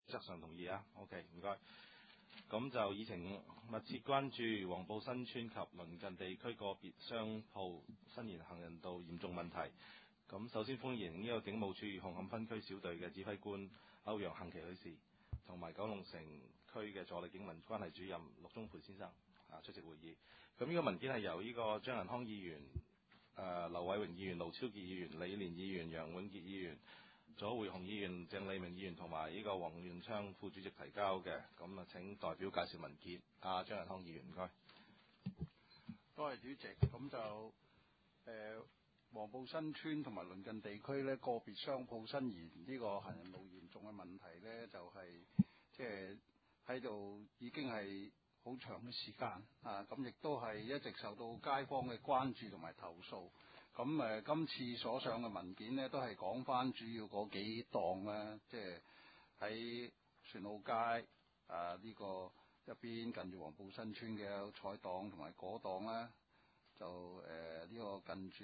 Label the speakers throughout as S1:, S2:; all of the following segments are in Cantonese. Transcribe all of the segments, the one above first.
S1: 則上同意啊。OK， 唔該。咁就議程密切關注黃埔新村及鄰近地區個別商鋪伸延行人道嚴重問題。咁首先歡迎呢個警務處紅磡分區小隊嘅指揮官歐陽幸琪女士，同埋九龍城區嘅助理警民關係主任陸宗培先生出席會議。咁呢個文件係由呢個張仁康議員、劉偉榮議員、盧超傑議員、李連議員、楊永傑議員、左匯雄議員、鄭麗明議員同埋呢個黃元昌副主席提交嘅。咁啊，請代表介紹文件。張仁康議員，唔該。
S2: 多謝主席。咁就黃埔新村同埋鄰近地區呢個別商鋪伸延呢個行人路嚴重嘅問題呢，就係即係喺度已經係好長嘅時間啊！咁亦都係一直受到街坊嘅關注同埋投訴。咁今次所上嘅文件呢，都係講翻主要嗰幾檔啦，即係喺船澳街呢個一邊近住黃埔新村嘅菜檔，同埋嗰檔呢，就呢個近住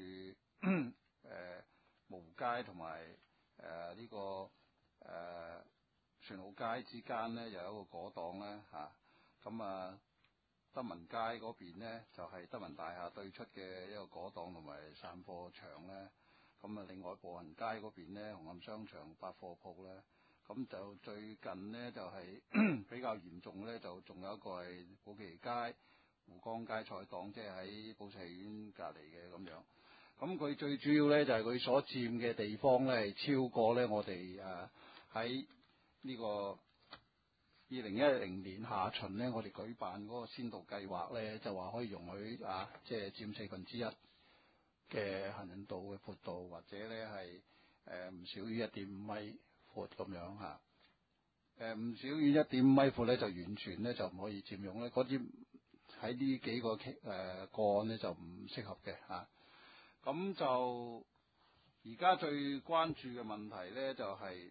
S2: 蕪湖街同埋呢個船澳街之間呢，有一個嗰檔呢。咁德文街嗰邊呢，就係德文大廈對出嘅一個果檔同埋散貨場呢。咁另外步行街嗰邊呢，紅磡商場百貨鋪呢。咁就最近呢，就係比較嚴重呢，就仲有一個係寶奇街湖江街菜檔，即係喺寶石苑隔離嘅咁樣。咁佢最主要呢，就係佢所佔嘅地方呢，係超過呢我哋喺呢個2010年下旬呢，我哋舉辦嗰個先導計劃呢，就話可以容許即係佔1/4嘅行人道嘅闊度，或者呢係唔少於1.5米闊咁樣嚇。唔少於1.5米闊呢，就完全呢就唔可以佔用呢。嗰啲喺呢幾個個案呢，就唔適合嘅嚇。咁就而家最關注嘅問題呢，就係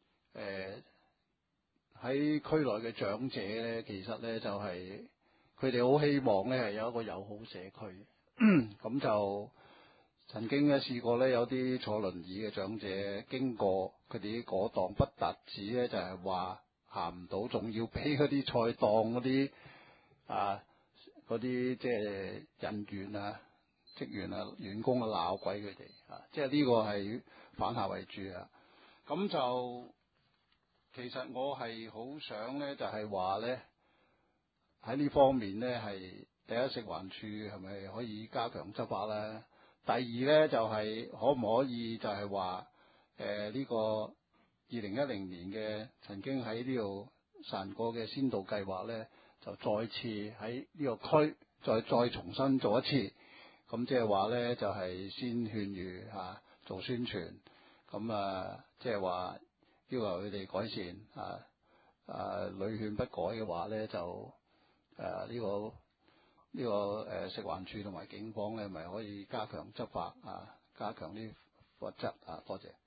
S2: 喺區內嘅長者呢，其實呢就係佢哋好希望呢係有一個友好社區。咁就曾經呢試過呢，有啲坐輪椅嘅長者經過佢哋啲果檔，不特止呢就係話行唔到，仲要俾嗰啲菜檔嗰啲嗰啲即係人員職員員工鬧鬼佢哋即係呢個係反客為主啊！咁就其實我係好想呢，就係話呢，喺呢方面呢，係第一，食環署係咪可以加強執法呢？第二呢，就係可唔可以就係話呢個2010年嘅曾經喺呢度實行過嘅先導計劃呢，就再次喺呢個區再重新做一次。咁即係話呢，就係先勸喻做宣傳，咁即係話要求佢哋改善屢勸不改嘅話呢，就呢個食環署同埋警方呢，咪可以加強執法加強啲罰則多謝。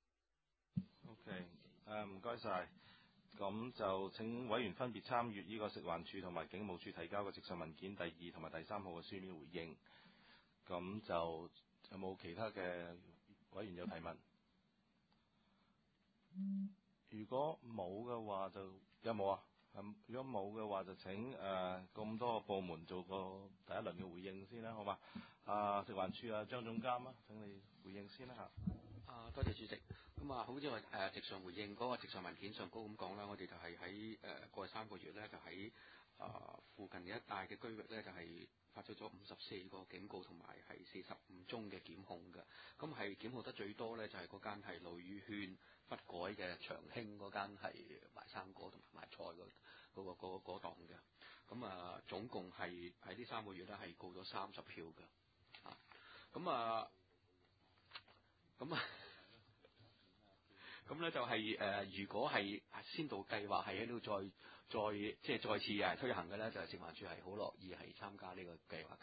S1: OK， 唔該晒。咁就請委員分別參閱呢個食環署同埋警務處提交嘅直述文件第2同埋第3號嘅書面回應。咁就有冇其他嘅委員有提問？如果冇嘅話就有冇啊？如果冇嘅話就請咁多個部門做個第一輪嘅回應先啦，好嘛？食環署張總監請你回應先啦嚇。
S3: 多謝主席。咁好似話直上回應嗰個直上文件上高咁講啦，我哋就係喺過去3個月咧，就喺附近嘅一帶嘅區域咧，就係發出咗54個警告，同埋係45宗嘅檢控嘅。咁係檢控得最多咧，就係嗰間係屢勸不改嘅長興嗰間係賣生果同埋賣菜嗰檔嘅。咁總共係喺呢3個月咧係告咗30票嘅。咁咧就係如果係先導計劃係喺度再次推行嘅咧，就係食環署係好樂意係參加呢個計劃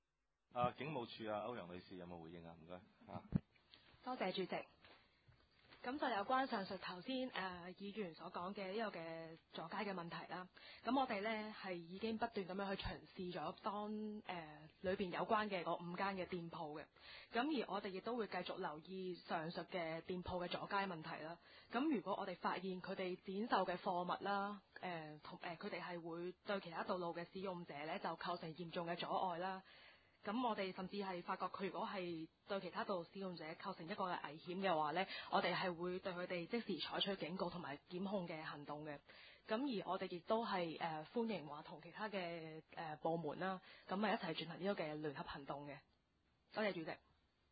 S3: 嘅。
S1: 警務處歐陽女士有冇回應啊？唔該。
S4: 多謝主席。 咁就有關上述頭先議員所講嘅呢個嘅阻街嘅問題啦。咁我哋呢係已經不斷咁樣去巡視咗當裏邊有關嘅嗰5間嘅店鋪嘅。咁而我哋亦都會繼續留意上述嘅店鋪嘅阻街問題啦。咁如果我哋發現佢哋展售嘅貨物啦，佢哋係會對其他道路嘅使用者呢就構成嚴重嘅阻礙啦。咁我哋甚至係發覺佢如果係對其他道路使用者構成一個嘅危險嘅話呢，我哋係會對佢哋即時採取警告同埋檢控嘅行動嘅。咁而我哋亦都係歡迎話同其他嘅部門啦，咁一齊進行呢個嘅聯合行動嘅。多謝主席。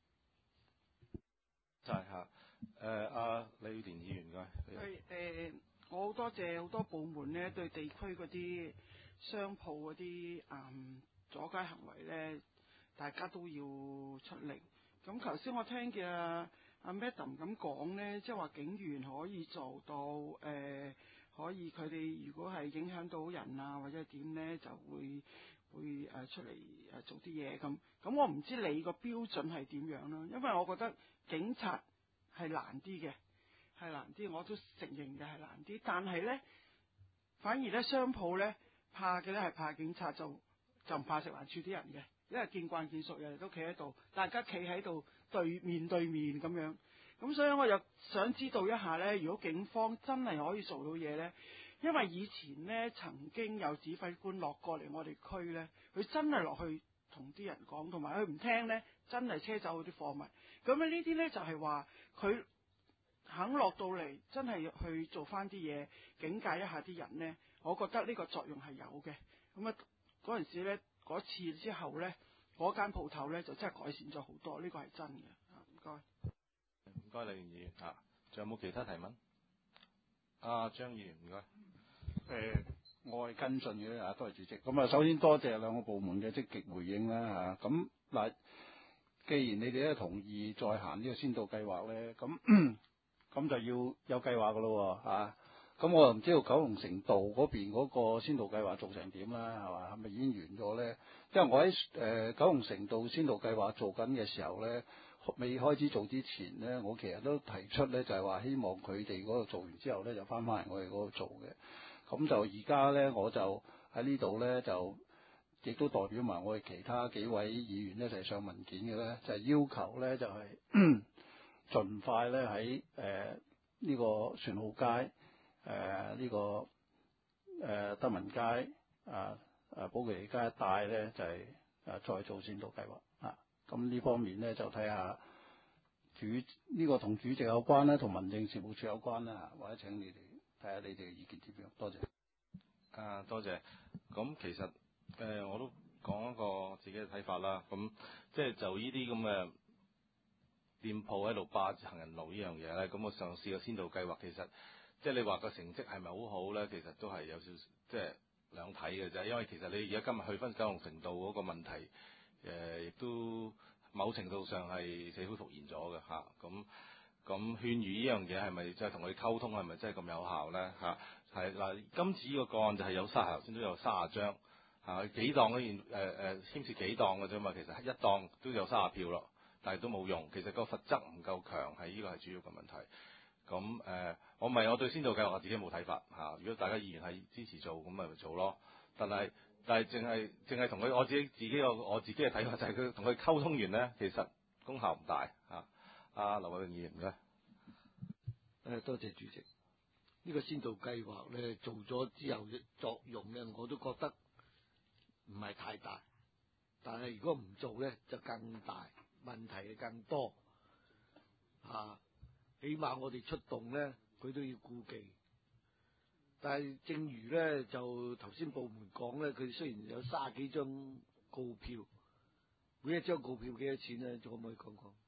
S1: 就係嚇阿李宇田議員嘅。
S5: 我好多謝好多部門呢對地區嗰啲商鋪嗰啲阻街行為呢，大家都要出力。咁頭先我聽嘅阿 Madam 咁講呢，即係話警員可以做到可以佢哋如果係影響到人啊或者係點呢，就會出嚟做啲嘢咁。咁我唔知你個標準係點樣啦，因為我覺得警察係難啲嘅，係難啲，我都承認嘅係難啲。但係呢，反而呢商鋪呢，怕嘅呢係怕警察，就唔怕食環署啲人嘅，因為見慣見熟，人哋都企喺度，大家企喺度面對面咁樣。咁所以我又想知道一下呢，如果警方真係可以做到嘢呢，因為以前呢曾經有指揮官落過嚟我哋區呢，佢真係落去同啲人講，同埋佢唔聽呢，真係車走嗰啲貨物。咁呢啲呢，就係話佢肯落到嚟，真係去做翻啲嘢，警戒一下啲人呢。我覺得呢個作用係有嘅。咁嗰陣時呢，嗰次之後呢，嗰間鋪頭呢就真係改善咗好多，呢個係真嘅。唔該。
S1: 唔該，李議員嚇，仲有冇其他提問？張議員唔該。
S2: 我係跟進嘅嚇，多謝主席。咁首先多謝兩個部門嘅積極回應啦嚇。咁嗱，既然你哋都同意再行呢個先導計劃咧，咁就要有計劃噶咯嚇。咁我又唔知道九龍城道嗰邊嗰個先導計劃做成點啦，係嘛？係咪已經完咗咧？因為我喺九龍城道先導計劃做緊嘅時候咧，未開始做之前咧，我其實都提出咧，就係話希望佢哋嗰度做完之後咧，就翻嚟我哋嗰度做嘅。咁就而家咧，我就喺呢度咧，就亦都代表埋我哋其他幾位議員咧，就係上文件嘅咧，就係要求咧，就係盡快咧喺呢個船澳街。呢個德文街寶其利街一帶咧就係再做先導計劃啊。咁呢方面咧就睇下呢個同主席有關啦，同民政事務處有關啦，或者請你哋睇下你哋嘅意見點樣。多謝。
S1: 多謝。咁其實我都講一個自己嘅睇法啦。咁即係就呢啲咁嘅店鋪喺度霸行人路呢樣嘢咧，咁我嘗試個先導計劃其實。即係你話個成績係咪好好咧？其實都係有少少即係兩睇嘅啫。因為其實你而家今日去翻九龍城道嗰個問題，亦都某程度上係死灰復燃咗嘅嚇。咁勸喻呢樣嘢係咪即係同佢溝通係咪真係咁有效咧嚇？係嗱，今次呢個個案就係有頭先都有30張嚇，幾檔嗰件牽涉幾檔嘅啫嘛。其實一檔都有30票咯，但係都冇用。其實個罰則唔夠強，係呢個係主要嘅問題。咁我對先導計劃我自己冇睇法嚇。如果大家議員係支持做，咁咪做咯。但係淨係同佢我自己嘅睇法就係佢同佢溝通完咧，其實功效唔大嚇。劉偉榮議員唔該。
S6: 多謝主席。呢個先導計劃咧做咗之後嘅作用咧，我都覺得唔係太大。但係如果唔做咧，就更大，問題係更多嚇。起碼我哋出動咧，佢都要顧忌。但係正如咧，就頭先部門講咧，佢雖然有30幾張告票，每一張告票幾多錢咧？可唔可以講講？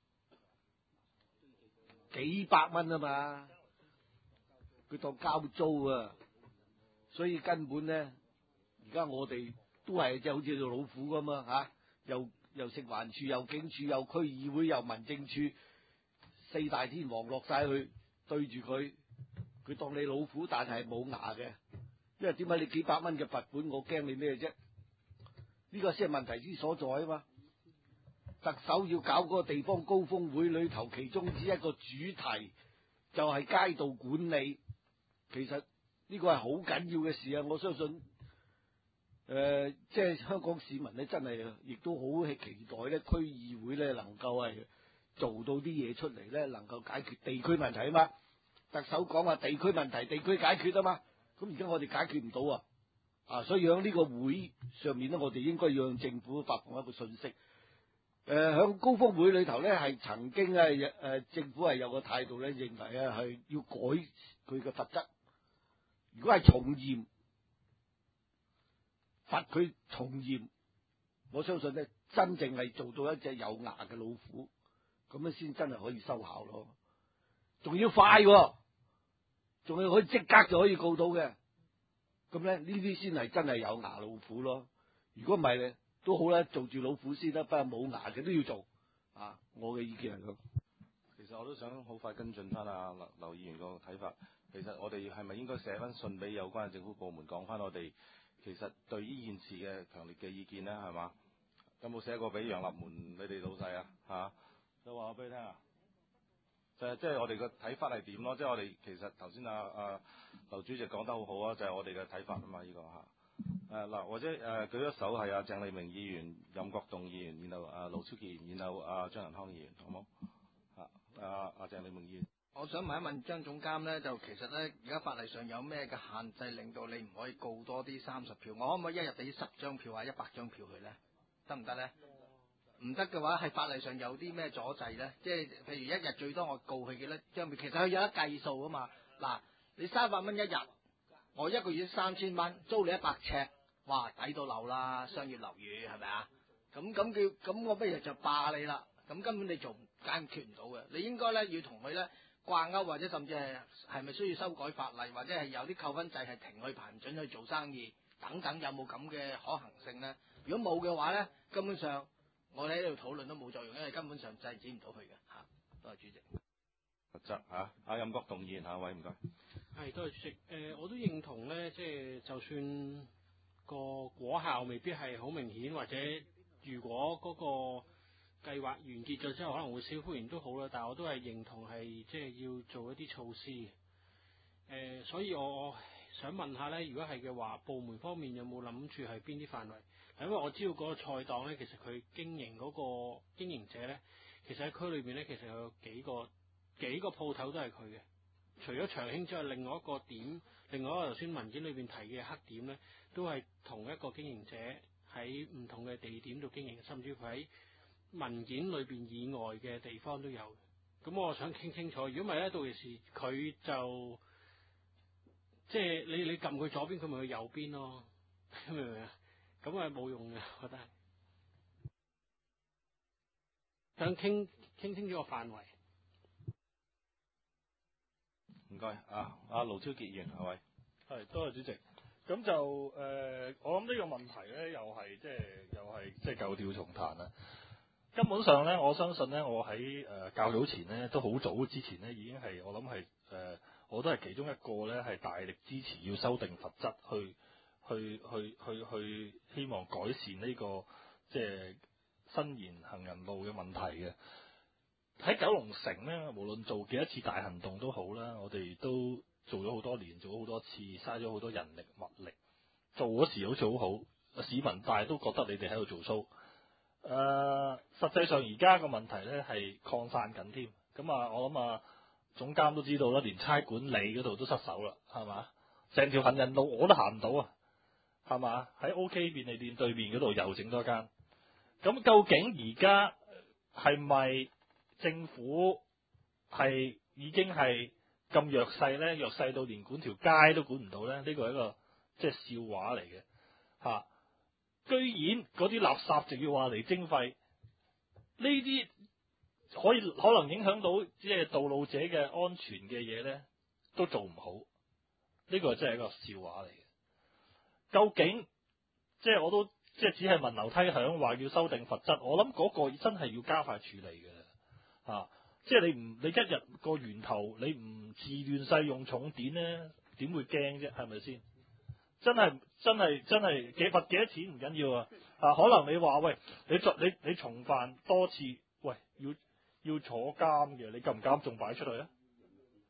S6: 幾百蚊啊嘛，佢當交租啊，所以根本咧，而家我哋都係即係好似做老虎咁啊嚇，又食環署，又警署，又區議會，又民政處。4大天王落晒去對住佢，佢當你老虎，但係冇牙嘅。因為點解你幾百蚊嘅罰款，我驚你咩啫？呢個先係問題之所在啊嘛。特首要搞嗰個地方高峰會裏頭，其中之一個主題就係街道管理。其實呢個係好緊要嘅事啊！我相信即係香港市民咧，真係亦都好期待咧，區議會咧能夠係做到啲嘢出嚟咧，能夠解決地區問題啊嘛。特首講話地區問題，地區解決啊嘛。咁而家我哋解決唔到啊！所以喺呢個會上面咧，我哋應該要向政府發放一個信息。響高峰會裏頭咧，係曾經政府係有個態度咧，認為係要改佢嘅罰則。如果係從嚴，罰佢從嚴，我相信咧，真正係做到一隻有牙嘅老虎，咁樣先真係可以收效咯。仲要快，仲要可以即刻就可以告到嘅。咁咧，呢啲先係真係有牙老虎咯。如果唔係咧，都好啦，做住老虎先啦，不過冇牙嘅都要做。我嘅意見係咁。
S1: 其實我都想好快跟進翻劉議員個睇法。其實我哋係咪應該寫翻信俾有關嘅政府部門，講翻我哋其實對呢件事嘅強烈嘅意見咧，係嘛？有冇寫過俾楊立門你哋老細啊？就話我俾你聽啊！即係我哋嘅睇法係點咯？即係我哋其實頭先劉主席講得好好啊，就係我哋嘅睇法啊嘛，呢個嗱，或者舉一手係鄭麗明議員、任國棟議員，然後盧超傑議員，然後張仁康議員，好冇？鄭麗明議員。
S2: 我想問一問張總監咧，就其實咧，而家法例上有咩嘅限制，令到你唔可以告多啲30票？我可唔可以一日俾10張票啊，100張票佢咧？得唔得咧？唔得嘅話，係法例上有啲咩阻滯咧？即係譬如一日最多我告佢幾多張票？其實佢有得計數啊嘛。嗱，你300蚊一日，我一個月3000蚊，租你100尺，哇，抵到漏啦！商業樓宇係咪啊？咁我不如就霸你啦。咁根本你做解決唔到嘅。你應該咧要同佢咧掛鈎，或者甚至係咪需要修改法例，或者係有啲扣分制係停佢牌唔准去做生意等等，有冇咁嘅可行性咧？如果冇嘅話咧，根本上我哋喺度討論都冇作用，因為根本上制止唔到佢嘅嚇。多謝主席。
S1: 罰則任國棟議員，下一位唔該。
S7: 係，多謝主席。我都認同咧，即係就算個果效未必係好明顯，或者如果嗰個計劃完結咗之後可能會少歡迎都好啦，但係我都係認同係即係要做一啲措施。所以我想問下咧，如果係嘅話，部門方面有冇諗住係邊啲範圍？因為我知道嗰個菜檔咧，其實佢經營嗰個經營者咧，其實喺區裏邊咧，其實有幾個鋪頭都係佢嘅。除咗長興之外，另外一個頭先文件裏邊提嘅黑點咧，都係同一個經營者喺唔同嘅地點度經營，甚至乎喺文件裏邊以外嘅地方都有。咁我想傾清楚，如果唔係咧，到時佢就即係你撳佢左邊，佢咪去右邊咯，明唔明啊？咁係冇用嘅，我覺得係想傾清楚個範圍。
S1: 唔該，盧超傑議員，係咪？
S8: 係，多謝主席。咁就我諗呢個問題咧，又係即係舊調重彈啦。根本上咧，我相信咧，我喺較早前咧，都好早之前咧，已經係我諗係我都係其中一個咧，係大力支持要修訂罰則，去希望改善呢個即係伸延行人路嘅問題嘅。喺九龍城咧，無論做幾多次大行動都好啦，我哋都做咗好多年，做咗好多次，嘥咗好多人力物力。做嗰時好似好好，市民大都覺得你哋喺度做 show。實際上而家個問題咧係擴散緊添。咁我諗總監都知道啦，連差管理嗰度都失手啦，係嘛？成條行人路我都行唔到啊，係嘛？喺 OK 便利店對面嗰度又整多間。咁究竟而家係咪政府係已經係咁弱勢咧？弱勢到連管條街都管唔到咧？呢個係一個即係笑話嚟嘅嚇。居然嗰啲垃圾就要話嚟徵費，呢啲可能影響到即係道路者嘅安全嘅嘢咧，都做唔好。呢個真係一個笑話嚟嘅。究竟即係我都即係只係聞樓梯響，話要修訂罰則，我諗嗰個真係要加快處理嘅嚇。即係你一日個源頭你唔自亂世用重典咧，點會驚啫？係咪先？真係罰幾多錢唔緊要啊！可能你話喂，你重犯多次，喂要坐監嘅，你敢唔敢仲擺出去啊？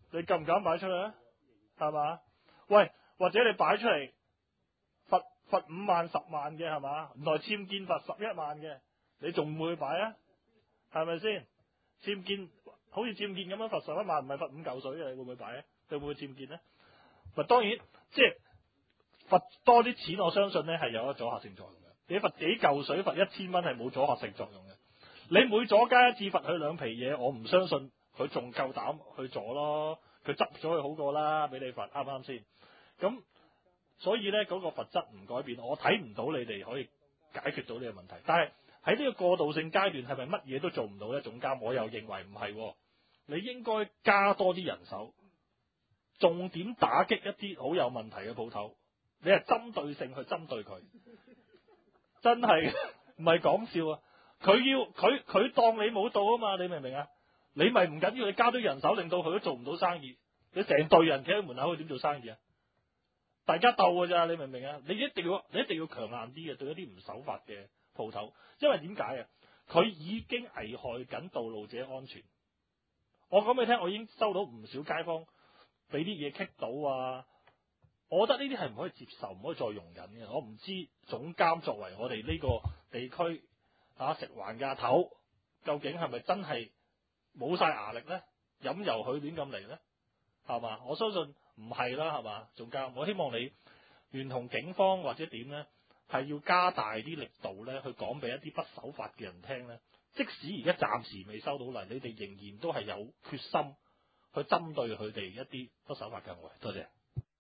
S8: 你敢唔敢擺出嚟啊？係嘛？喂，或者你擺出嚟罰5萬10萬嘅係嘛？原來僭建罰11萬嘅，你仲唔會擺啊？係咪先？僭建好似僭建咁樣罰11萬，唔係罰5嚿水嘅，你會唔會擺啊？你會唔會僭建呢？咪當然即係罰多啲錢，我相信呢係有一個阻嚇性作用嘅。你罰幾嚿水罰1000蚊係冇阻嚇性作用嘅。你每阻加一次罰佢2皮嘢，我唔相信佢仲夠膽去阻咯。佢執咗佢好過啦，俾你罰，啱唔啱先？咁所以呢，嗰個罰則唔改變，我睇唔到你哋可以解決到呢個問題。但係喺呢個過渡性階段，係咪乜嘢都做唔到呢？總監我又認為唔係，你應該加多啲人手，重點打擊一啲好有問題嘅鋪頭，你係針對性去針對佢，真係唔係講笑啊！佢當你冇到啊嘛，你明唔明啊？你咪唔緊要，你加多人手，令到佢都做唔到生意。你成隊人企喺門口，佢點做生意啊？大家鬥㗎咋，你明唔明啊？你一定要強硬啲嘅，對一啲唔守法嘅鋪頭，因為點解啊？佢已經危害緊道路者安全。我講俾你聽，我已經收到唔少街坊俾啲嘢棘到啊！我覺得呢啲係唔可以接受，唔可以再容忍嘅。我唔知總監作為我哋呢個地區食環嘅阿頭，究竟係咪真係冇晒牙力呢？飲油佢亂咁嚟呢？係嘛？我相信唔係啦，係嘛？總監，我希望你聯同警方或者點呢，係要加大啲力度呢，去講俾一啲不守法嘅人聽呢。即使而家暫時未收到嚟，你哋仍然都係有決心去針對佢哋一啲不守法嘅行為。多謝。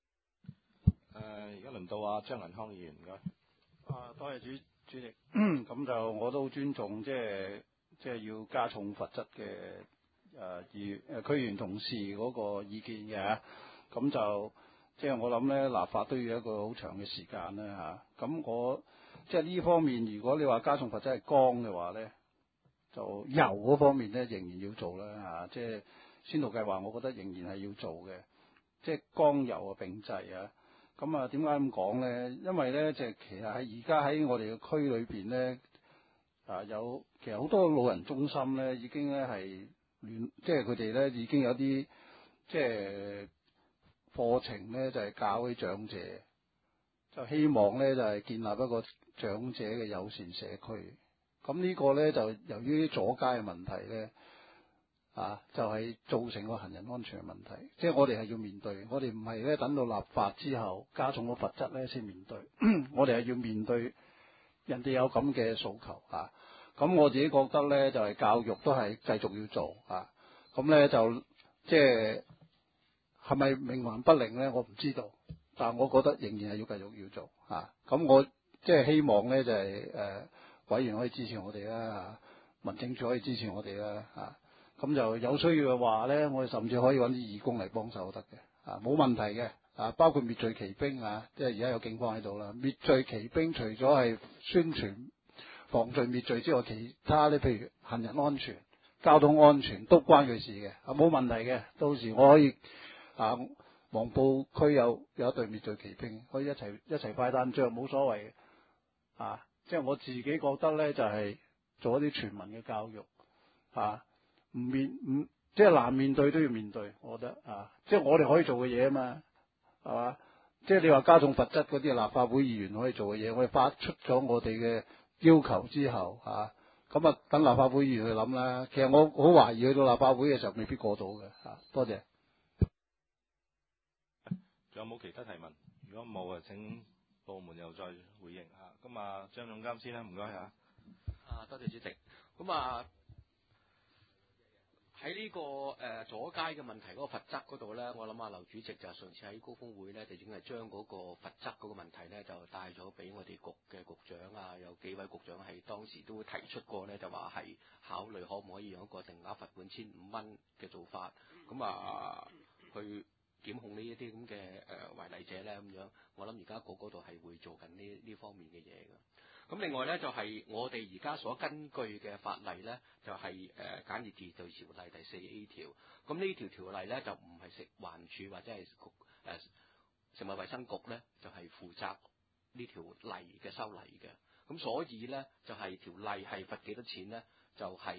S1: 而家輪到阿張銀康議員，唔該。
S2: 多謝主席。咁就我都尊重即係要加重罰則嘅區議員同事嗰個意見嘅。咁就即係我諗咧，立法都要一個好長嘅時間啦嚇。咁我即係呢方面，如果你話加重罰則係光嘅話咧，就油嗰方面咧仍然要做啦嚇。即係先導計劃，我覺得仍然係要做嘅。即係光油啊並濟啊。咁啊，點解咁講咧？因為咧，即係其實喺而家喺我哋嘅區裏邊咧，有其實好多老人中心咧，已經咧係即係佢哋咧已經有啲即係課程咧，就係教啲長者，就希望咧就係建立一個長者嘅友善社區。咁呢個咧就由於阻街嘅問題咧。就係造成個行人安全嘅問題，即係我哋係要面對，我哋唔係咧等到立法之後加重個罰則咧先面對，我哋係要面對人哋有咁嘅訴求啊。咁我自己覺得咧就係教育都係繼續要做啊。咁咧就即係咪冥頑不靈咧？我唔知道，但係我覺得仍然係要繼續要做啊。咁我即係希望咧就係委員可以支持我哋啦，民政處可以支持我哋啦啊。咁就有需要嘅話咧，我哋甚至可以揾啲義工嚟幫手得嘅，冇問題嘅，包括滅罪奇兵即係而家有警方喺度啦。滅罪奇兵除咗係宣傳防罪滅罪之外，其他咧譬如行人安全、交通安全都關佢事嘅，冇問題嘅。到時我可以黃埔區有一隊滅罪奇兵，可以一齊派單張，冇所謂嘅。即係我自己覺得咧，就係做一啲全民嘅教育即係難面對都要面對，我覺得即係我哋可以做嘅嘢啊嘛，係嘛？即係你話加重罰則嗰啲立法會議員可以做嘅嘢，我哋發出咗我哋嘅要求之後咁等立法會議員去諗啦。其實我好懷疑去到立法會嘅時候未必過到嘅多謝。
S1: 仲有冇其他提問？如果冇請部門又再回應嚇。咁張總監先啦，唔該嚇。
S3: 多謝主席。咁喺呢個阻街嘅問題嗰個罰則嗰度咧，我諗劉主席就上次喺高峰會咧，就已經係將嗰個罰則嗰個問題咧，就帶咗俾我哋局嘅局長有幾位局長係當時都提出過咧，就話係考慮可唔可以用一個定額罰款1500蚊嘅做法，去檢控呢一啲咁嘅違例者咧咁樣。我諗而家局嗰度係會做緊呢方面嘅嘢嘅。咁另外咧就係我哋而家所根據嘅法例咧，就係簡易治罪條例第4A 條。咁呢條條例咧就唔係食環署或者係食物衛生局咧，就係負責呢條例嘅修例嘅。咁所以咧就係條例係罰幾多錢咧，就係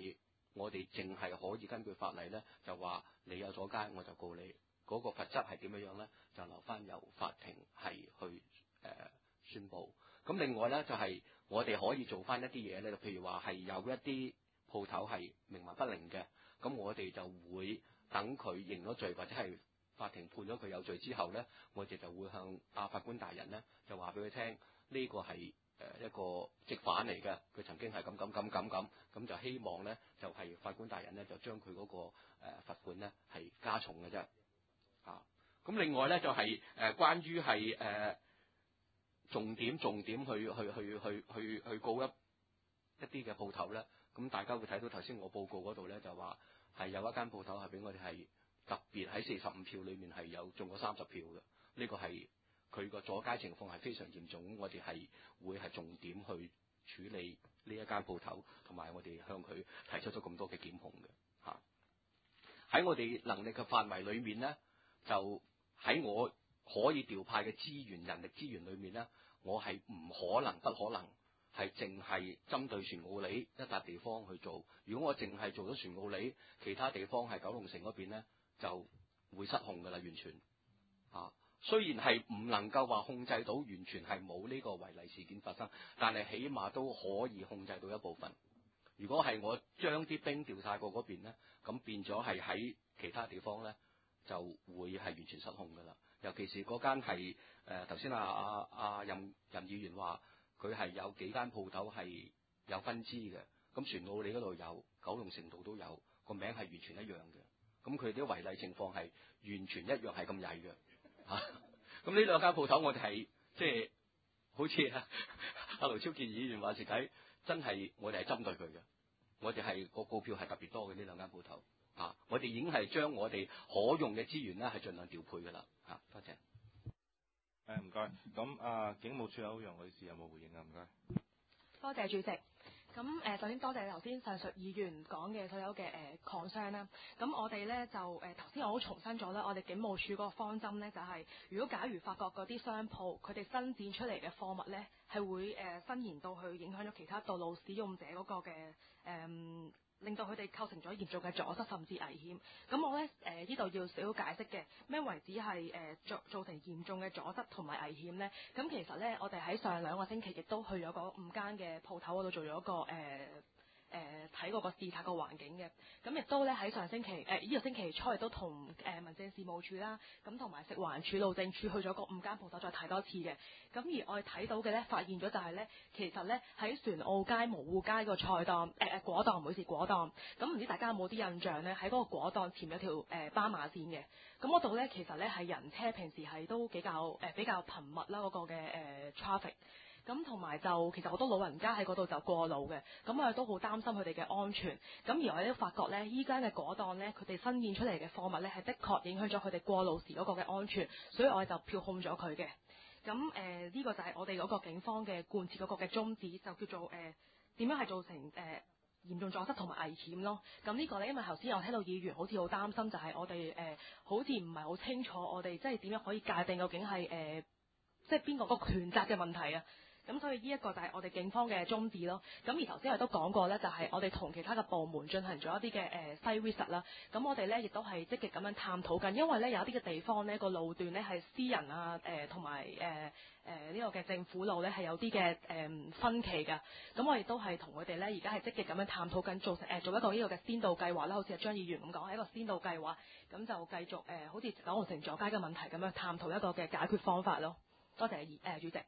S3: 我哋淨係可以根據法例咧，就話你有阻街我就告你，嗰、個罰則係點樣咧？就留翻由法庭係去宣佈。咁另外咧就係、我哋可以做翻一啲嘢咧，譬如話係有一啲鋪頭係冥頑不靈嘅，咁我哋就會等佢認咗罪或者係法庭判咗佢有罪之後咧，我哋就會向法官大人咧就話俾佢聽，呢個係一個直犯嚟嘅，佢曾經係咁就希望咧就係法官大人咧就將佢嗰個罰款咧係加重嘅啫。咁另外咧就係關於係重點去告一啲嘅鋪頭咧，咁大家會睇到頭先我報告嗰度咧就話係有一間鋪頭係俾我哋係特別喺45票裏面係有中過30票嘅，呢個係佢個阻街情況係非常嚴重，我哋係會係重點去處理呢一間鋪頭，同埋我哋向佢提出咗咁多嘅檢控嘅嚇。喺我哋能力嘅範圍裏面咧，就喺我可以調派嘅資源、人力資源裏面咧，我係不可能係淨係針對船澳里一笪地方去做。如果我淨係做咗船澳里，其他地方係九龍城嗰邊咧，就會失控㗎啦，完全嚇。雖然係唔能夠話控制到完全係冇呢個違例事件發生，但係起碼都可以控制到一部分。如果係我將啲兵調晒過嗰邊咧，咁變咗係喺其他地方咧就會係完全失控㗎啦。尤其是嗰間係頭先任議員話佢係有幾間鋪頭係有分支嘅，咁船澳里嗰度有，九龍城度都有，個名係完全一樣嘅。咁佢啲違例情況係完全一樣係咁曳嘅嚇。咁呢兩間鋪頭我哋係即係好似阿盧超健議員話事睇，真係我哋係針對佢嘅。我哋係個告票係特別多嘅呢兩間鋪頭嚇，我哋已經係將我哋可用嘅資源咧係盡量調配㗎啦嚇。多謝。
S1: 唔該。咁警務處歐陽女士有冇回應啊？唔該。
S4: 多謝主席。咁首先多謝頭先上述議員講嘅所有嘅concern啦。咁我哋咧就頭先我都重申咗啦，我哋警務處嗰個方針咧就係、如果假如發覺嗰啲商鋪佢哋伸展出嚟嘅貨物咧係會伸延到去影響咗其他道路使用者嗰個嘅令到佢哋構成咗嚴重嘅阻塞甚至危險。咁我咧呢度要少少解釋嘅，咩為止係造成嚴重嘅阻塞同埋危險咧？咁其實咧，我哋喺上2個星期亦都去咗嗰5間嘅鋪頭嗰度做咗一個睇過個視察個環境嘅。咁亦都咧喺上星期呢個星期初亦都同民政事務處啦，咁同埋食環署、路政署去咗嗰5間鋪頭再睇多次嘅。咁而我哋睇到嘅咧，發現咗就係咧，其實咧喺船澳街、蕪湖街個菜檔果檔，唔好意思果檔。咁唔知大家有冇啲印象咧？喺嗰個果檔前有條斑馬線嘅。咁嗰度咧其實咧係人車平時係都比較頻密啦，嗰個嘅traffic。咁同埋就其實好多老人家喺嗰度就過路嘅，咁我哋都好擔心佢哋嘅安全。咁而我哋都發覺咧，依間嘅果檔咧，佢哋伸現出嚟嘅貨物咧，係的確影響咗佢哋過路時嗰個嘅安全，所以我哋就票控咗佢嘅。咁呢個就係我哋嗰個警方嘅貫徹嗰個嘅宗旨，就叫做點樣係造成嚴重阻塞同埋危險咯。咁呢個咧，因為頭先我聽到議員好似好擔心，就係我哋好似唔係好清楚我哋即係點樣可以界定究竟係即係邊個個權責嘅問題啊。咁所以呢一個就係我哋警方嘅宗旨咯。咁而頭先我都講過咧，就係我哋同其他嘅部門進行咗一啲嘅site visit啦。咁我哋咧亦都係積極咁樣探討緊，因為咧有一啲嘅地方咧個路段咧係私人啊同埋呢個嘅政府路咧係有啲嘅分歧㗎。咁我亦都係同佢哋咧而家係積極咁樣探討緊做一個呢個嘅先導計劃啦。好似張議員咁講係一個先導計劃，咁就繼續好似九龍城阻街嘅問題咁樣探討一個嘅解決方法咯。多謝主席。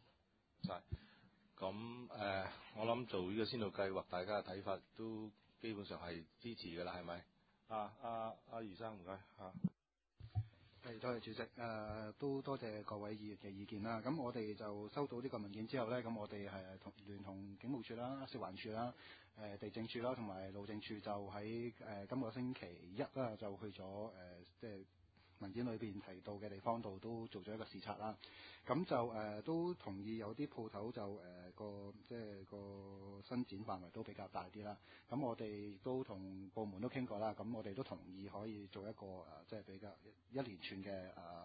S1: 咁我諗做呢個先導計劃，大家嘅睇法都基本上係支持㗎啦，係咪？余生唔該嚇。
S2: 多謝主席。都多謝各位議員嘅意見啦。咁我哋就收到呢個文件之後呢，咁我哋係聯同警務處啦、食環署啦、地政處啦同埋路政處，就喺今個星期一啦，就去咗即係文件裏邊提到嘅地方度都做咗一個視察啦。咁就都同意有啲鋪頭就即係個伸展範圍都比較大啲啦。咁我哋亦都同部門都傾過啦。咁我哋都同意可以做一個即係比較一連串嘅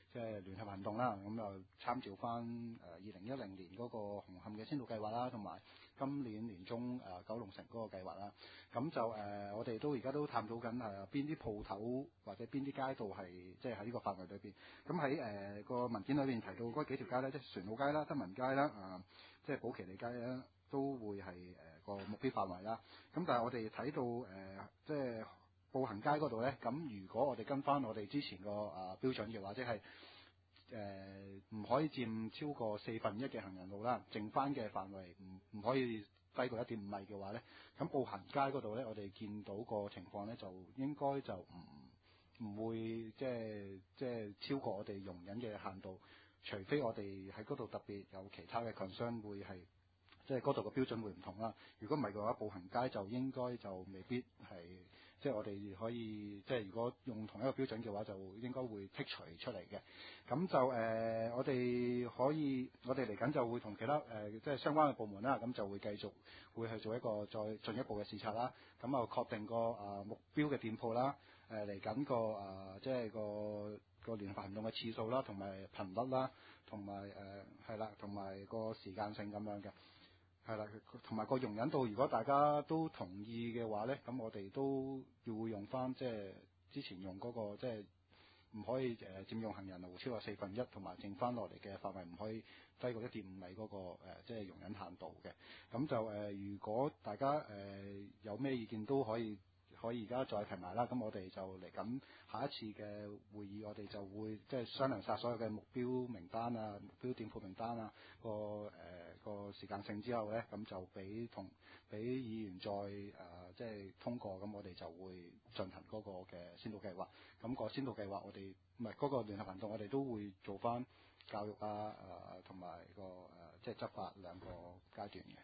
S2: 即係聯合行動啦。咁就參照翻2010年嗰個紅磡嘅先導計劃啦，同埋今年年中九龍城嗰個計劃啦。咁就我哋都而家都探討緊邊啲鋪頭或者邊啲街道係即係喺呢個範圍裏邊。咁喺個文件裏邊提到嗰幾條街咧，即係船澳街啦、德文街啦、即係寶其利街咧，都會係個目標範圍啦。咁但係我哋睇到即係步行街嗰度咧，咁如果我哋跟翻我哋之前個標準嘅話，即係唔可以佔超過1/4嘅行人路啦，剩翻嘅範圍唔可以低過1.5米嘅話咧，咁步行街嗰度咧，我哋見到個情況咧，就應該就唔會即係超過我哋容忍嘅限度，除非我哋喺嗰度特別有其他嘅 concern 會係即係嗰度嘅標準會唔同啦。如果唔係嘅話，步行街就應該就未必係即係我哋可以即係如果用同一個標準嘅話，就應該會剔除出嚟嘅。咁就我哋嚟緊就會同其他即係相關嘅部門啦，咁就會繼續會去做一個再進一步嘅視察啦。咁啊確定個目標嘅店鋪啦，嚟緊個即係個聯合行動嘅次數啦，同埋頻率啦，同埋係啦，同埋個時間性咁樣嘅。係啦，同埋個容忍度，如果大家都同意嘅話咧，咁我哋都要會用翻即係之前用嗰個即係唔可以佔用行人路超過1/4，同埋剩翻落嚟嘅範圍唔可以低過1.5米嗰個即係容忍限度嘅。咁就如果大家有咩意見都可以而家再提埋啦。咁我哋就嚟緊下一次嘅會議，我哋就會即係商量晒所有嘅目標名單啊、目標店鋪名單啊、個時間性之後咧，咁就俾議員再即係通過，咁我哋就會進行嗰個嘅先導計劃。咁個先導計劃我哋唔係嗰個聯合行動，我哋都會做翻教育啊、同埋即係執法兩個階段嘅。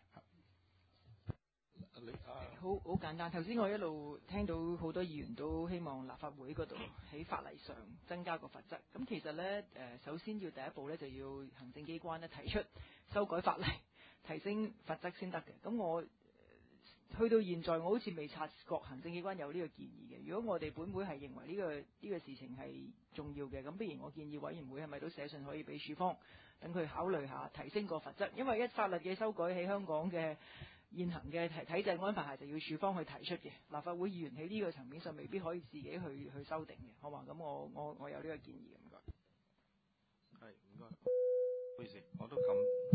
S9: 好簡單。頭先我一路聽到好多議員都希望立法會嗰度喺法例上增加個罰則。咁其實呢，首先要第一步呢，就要行政機關呢提出修改法例，提升罰則先得嘅。咁我去到現在，我好似未察覺行政機關有呢個建議嘅。如果我哋本會係認為呢個事情係重要嘅，咁不如我建議委員會係咪都寫信可以俾署方，等佢考慮下提升個罰則。因為一法律嘅修改喺香港嘅現行嘅體制安排係就要署方去提出嘅，立法會議員喺呢個層面上未必可以自己去修訂嘅，好嘛？咁我有呢個建議嘅，唔該。
S1: 係唔該，唔好意思，我都咁。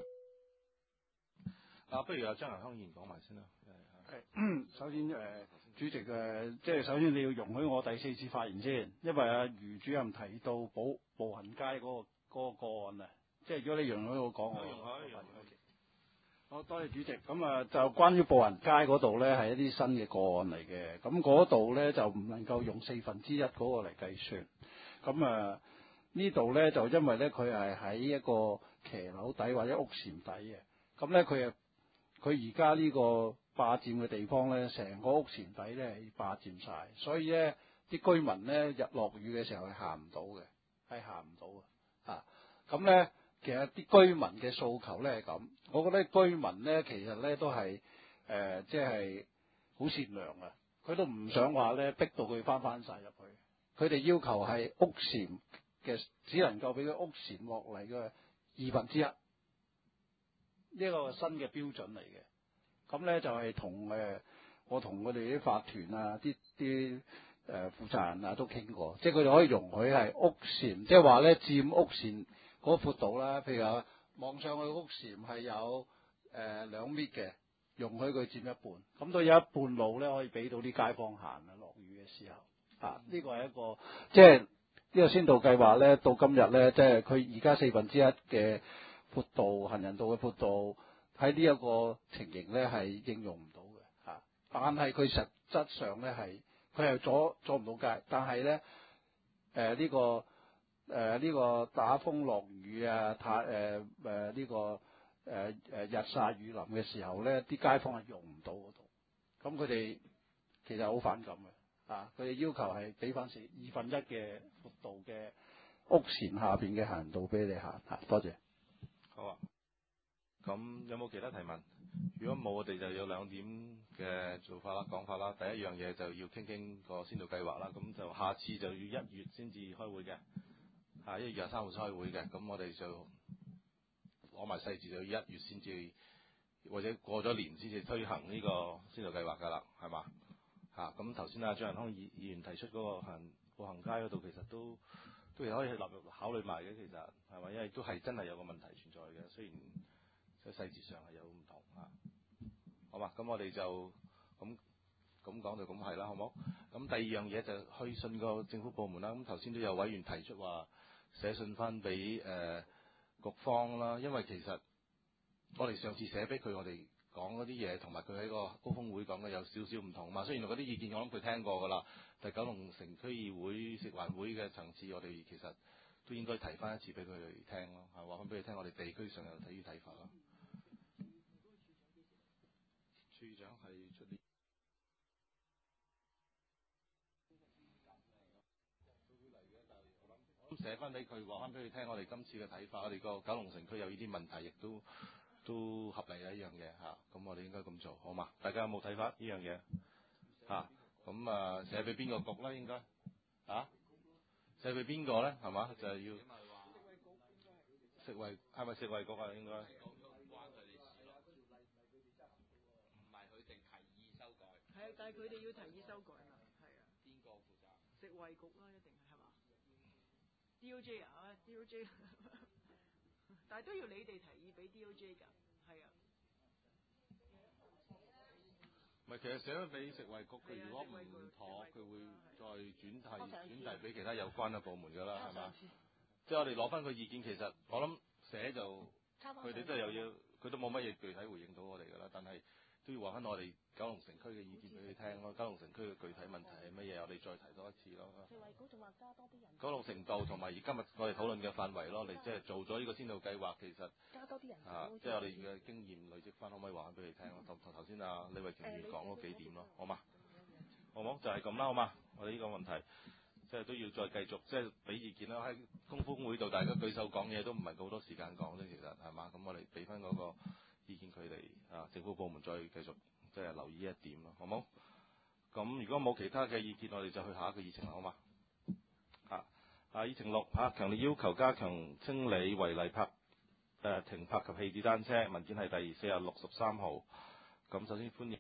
S1: 不如阿張恒鏗議員講埋先啦。
S2: 首先主席即係首先你要容許我第4次發言先，因為余主任提到步行街嗰個個案啊，即係如果你容許我講，我容許。好多謝主席。咁就關於步行街嗰度咧，係一啲新嘅個案嚟嘅。咁嗰度咧就唔能夠用1/4嗰個嚟計算。咁呢度咧就因為咧佢係喺一個騎樓底或者屋簷底嘅。咁咧佢而家呢個霸佔嘅地方咧，成個屋簷底咧係霸佔晒，所以咧啲居民咧日落雨嘅時候係行唔到嘅，係行唔到嘅。咁咧其實啲居民嘅訴求咧係咁，我覺得居民咧其實咧都係即係好善良啊，佢都唔想話咧逼到佢翻晒入去，佢哋要求係屋簷嘅只能夠俾佢屋簷落嚟嘅1/2。呢個新嘅標準嚟嘅，咁咧就係我同佢哋啲法團啊、啲負責人啊都傾過，即係佢哋可以容許係屋簷，即係話咧佔屋簷嗰個闊度啦，譬如話望上去屋簷係有2米嘅，容許佢佔一半，咁都有一半路咧可以俾到啲街坊行啊，落雨嘅時候呢個係一個即係呢個先導計劃咧，到今日咧即係佢而家1/4嘅闊度，行人道嘅闊度喺呢一個情形咧係應用唔到嘅但係佢實質上咧係佢係阻唔到街，但係咧呢個打風落雨啊，呢個日曬雨淋嘅時候咧，啲街坊係用唔到嗰度，咁佢哋其實好反感嘅佢哋要求係俾翻2/2嘅闊度嘅屋簷下邊嘅行人道俾你行多謝。
S1: 好啊，咁有冇其他提問？如果冇，我哋就有2點嘅做法啦、講法啦。第一樣嘢就要傾個先導計劃啦，咁就下次就要1月先至開會嘅。 1月23號開會嘅，咁我哋就攞埋細節，就要1月先至，或者過咗年先至推行呢個先導計劃㗎啦，係嘛？咁頭先張仁康議員提出嗰個步行街嗰度，其實都可以納入考慮埋嘅，其實係咪？因為都係真係有個問題存在嘅，雖然喺細節上係有唔同好嘛？咁我哋就咁講就咁係啦，好冇？咁第二樣嘢就去信個政府部門啦。咁頭先都有委員提出話寫信翻俾局方啦，因為其實我哋上次寫俾佢，我哋講嗰啲嘢同埋佢喺個高峰會講嘅有少少唔同嘛。雖然嗰啲意見我諗佢聽過㗎啦，但係九龍城區議會食環會嘅層次，我哋其實都應該提翻一次俾佢哋聽咯，係話翻俾佢聽，我哋地區上有啲睇法咯。處長係出年咁寫翻俾佢，話翻俾佢聽，我哋今次嘅睇法，我哋個九龍城區有呢啲問題，亦都合理嘅一樣嘢嚇。咁我哋應該咁做，好嘛？大家有冇睇法呢樣嘢嚇？咁寫俾邊個局咧？應該寫俾邊個咧？係嘛？就係要食衞係咪食衞局啊？應該。
S9: 係啊，但係佢哋要提議修改嘛，係啊。邊個負責？食衞局啦，一定係嘛？DOJ 啊，DOJ， 但係都要你哋提議俾 DOJ 㗎，係啊。
S1: 唔係，其實寫咗俾食衞局，佢如果唔妥，佢會再轉遞俾其他有關嘅部門㗎啦，係嘛？即係我哋攞翻個意見，其實我諗寫就佢哋都係有嘢，佢都冇乜嘢具體回應到我哋㗎啦，但係都要話翻我哋九龍城區嘅意見俾佢聽咯。九龍城區嘅具體問題係乜嘢，我哋再提多一次咯。食衞局仲話加多啲人。九龍城道同埋而今日我哋討論嘅範圍咯，你即係做咗呢個先導計劃，其實
S10: 加多啲人
S1: 即係我哋嘅經驗累積翻，可唔可以話翻俾你聽咯？同頭先李慧瓊議員講嗰幾點咯，好嘛？好冇？就係咁啦，好嘛？我哋呢個問題即係都要再繼續即係俾意見啦。喺工峰會度大家舉手講嘢都唔係好多時間講啫，其實係嘛？咁我哋俾翻嗰個意見佢哋政府部門再繼續即係留意一點咯，好冇？咁如果冇其他嘅意見，我哋就去下一個議程啦，好嘛？議程6強烈要求加強清理違例停泊及棄置單車，文件係第46、13號。咁首先歡迎。